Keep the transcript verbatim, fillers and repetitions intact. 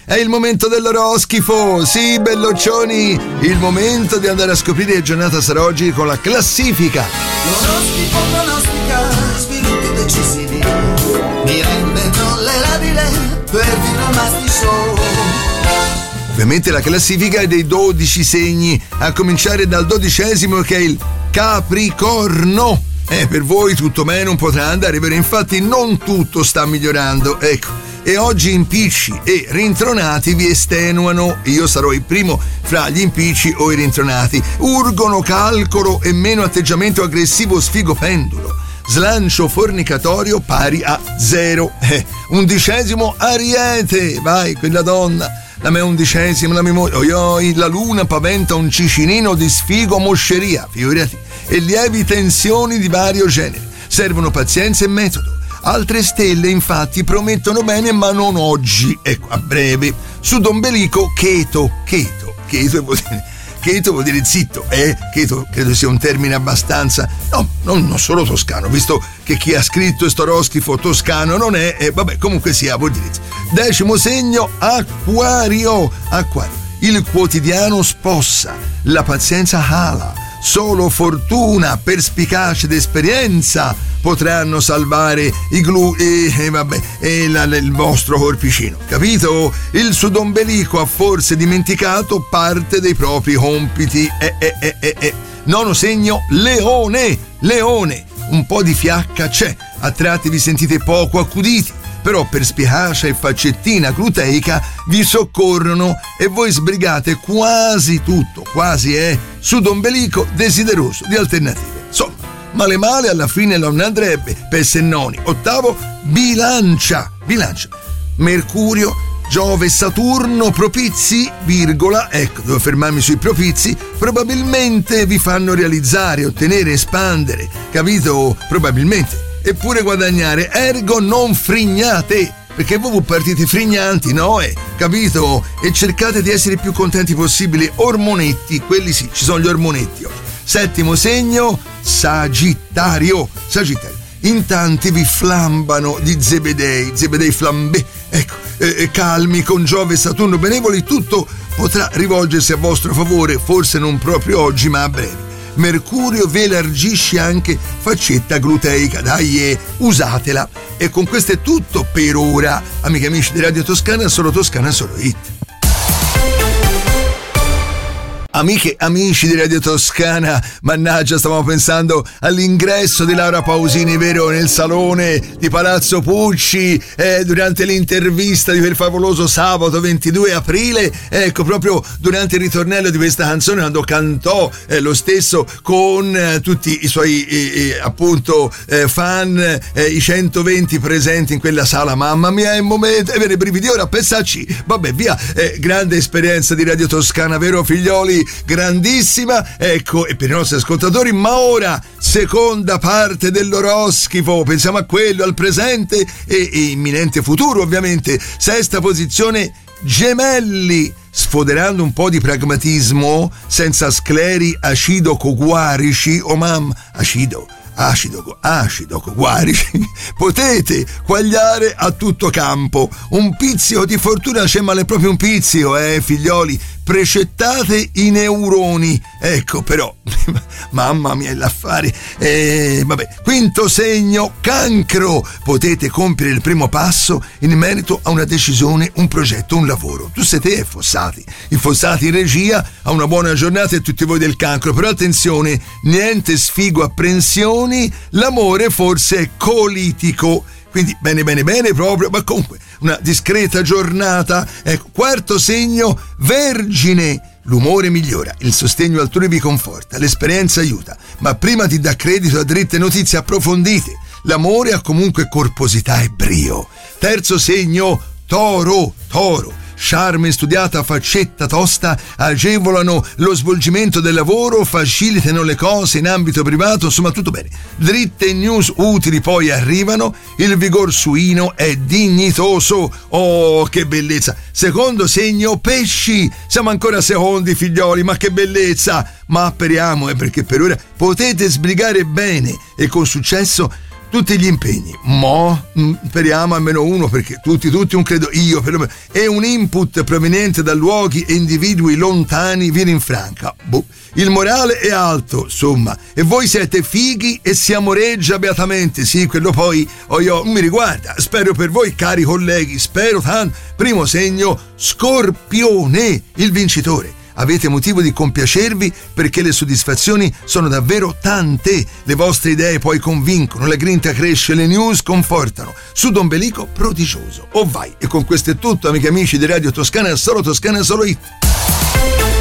è il momento dell'oroscifo. Sì, belloccioni, il momento di andare a scoprire che giornata sarà oggi con la classifica. L'oroscifo pronostica sviluppi decisivi, mi rende tollerabile perfino il Masti Show. Ovviamente la classifica è dei dodici segni, a cominciare dal dodicesimo che è il Capricorno. Eh, per voi tutto meno potrà andare, vero? Infatti non tutto sta migliorando, ecco. E oggi impicci e rintronati vi estenuano. Io sarò il primo fra gli impicci o i rintronati. Urgono calcolo e meno atteggiamento aggressivo sfigo pendulo. Slancio fornicatorio pari a zero. Eh, undicesimo Ariete, vai, quella donna. La mia undicesima, la memoria, oi, la luna paventa un cicinino di sfigo mosceria, figurati, e lievi tensioni di vario genere. Servono pazienza e metodo. Altre stelle infatti promettono bene, ma non oggi, ecco, a breve. Sudombelico cheto, cheto, cheto vuol dire, cheto vuol dire zitto, eh? Cheto credo sia un termine abbastanza, no, non, non solo toscano, visto che chi ha scritto questo oroscifo toscano non è, e eh, vabbè, comunque sia, vuol dire. Decimo segno, Acquario, Acquario. Il quotidiano spossa, la pazienza cala, solo fortuna, perspicacia ed esperienza potranno salvare i glu e eh, vabbè e la, il vostro corpicino, capito? Il sudombelico ha forse dimenticato parte dei propri compiti. Eh, eh, eh, eh, eh. Nono segno, Leone, Leone. Un po' di fiacca c'è, a tratti vi sentite poco accuditi, però perspicacia e faccettina gluteica vi soccorrono e voi sbrigate quasi tutto, quasi è sudombelico desideroso di alternative. Insomma, male male alla fine non andrebbe per Sennoni. Ottavo, Bilancia, Bilancia. Mercurio, Giove e Saturno propizi, virgola, ecco, devo fermarmi sui propizi, probabilmente vi fanno realizzare, ottenere, espandere, capito? Probabilmente. Eppure guadagnare, ergo non frignate, perché voi partite frignanti, no? Eh, capito? E cercate di essere il più contenti possibile. Ormonetti, quelli sì, ci sono gli ormonetti oggi. Settimo segno, Sagittario, Sagittario. In tanti vi flambano di zebedei, zebedei flambè, ecco, eh, calmi con Giove e Saturno benevoli, tutto potrà rivolgersi a vostro favore, forse non proprio oggi, ma a breve. Mercurio vi elargisce anche faccetta gluteica, dai, eh, usatela. E con questo è tutto per ora, amiche e amici di Radio Toscana, solo Toscana, solo hit. Amiche, amici di Radio Toscana, mannaggia, stavamo pensando all'ingresso di Laura Pausini, vero, nel salone di Palazzo Pucci, eh, durante l'intervista di quel favoloso sabato ventidue aprile, ecco, proprio durante il ritornello di questa canzone, quando cantò eh, lo stesso con eh, tutti i suoi eh, eh, appunto eh, fan, eh, i centoventi presenti in quella sala. Mamma mia, è un momento, è vero, i brividi, ora pensarci, vabbè, via, eh, grande esperienza di Radio Toscana, vero figlioli? Grandissima, ecco, e per i nostri ascoltatori. Ma ora, seconda parte dell'oroscifo, pensiamo a quello, al presente e, e imminente futuro, ovviamente. Sesta posizione, Gemelli, sfoderando un po' di pragmatismo, senza scleri acido-coguarici, o oh mam, acido acido, acido, guarici, potete quagliare a tutto campo. Un pizzico di fortuna c'è, ma è proprio un pizzico, eh, figlioli. Precettate i neuroni, ecco, però, mamma mia, l'affare. Eh, vabbè. Quinto segno, Cancro. Potete compiere il primo passo in merito a una decisione, un progetto, un lavoro. Tu siete e Fossati. I Fossati in regia, a una buona giornata e tutti voi del Cancro. Però attenzione, niente sfigo, apprensioni, l'amore forse è colitico. Quindi bene bene bene proprio, ma comunque una discreta giornata. Ecco, quarto segno, Vergine. L'umore migliora, il sostegno altrui vi conforta, l'esperienza aiuta, ma prima ti dà credito a dritte notizie approfondite. L'amore ha comunque corposità e brio. Terzo segno, Toro, Toro. Charme studiata, faccetta tosta agevolano lo svolgimento del lavoro, facilitano le cose in ambito privato, insomma tutto bene. Dritte news utili poi arrivano, il vigor suino è dignitoso. Oh, che bellezza! Secondo segno, Pesci. Siamo ancora secondi, figlioli, ma che bellezza! Ma apperiamo, eh, perché per ora potete sbrigare bene e con successo tutti gli impegni. Mo speriamo almeno uno, perché tutti, tutti un credo io, perlomeno, e un input proveniente da luoghi e individui lontani vi rinfranca. Boh. Il morale è alto, insomma, e voi siete fighi e si amoreggia beatamente. Sì, quello poi oh, io, mi riguarda. Spero per voi, cari colleghi, spero tanto. Primo segno, Scorpione, il vincitore. Avete motivo di compiacervi perché le soddisfazioni sono davvero tante. Le vostre idee poi convincono, la grinta cresce, le news confortano. Sudombelico prodigioso. Oh vai, e con questo è tutto, amiche e amici di Radio Toscana, solo Toscana, solo hit.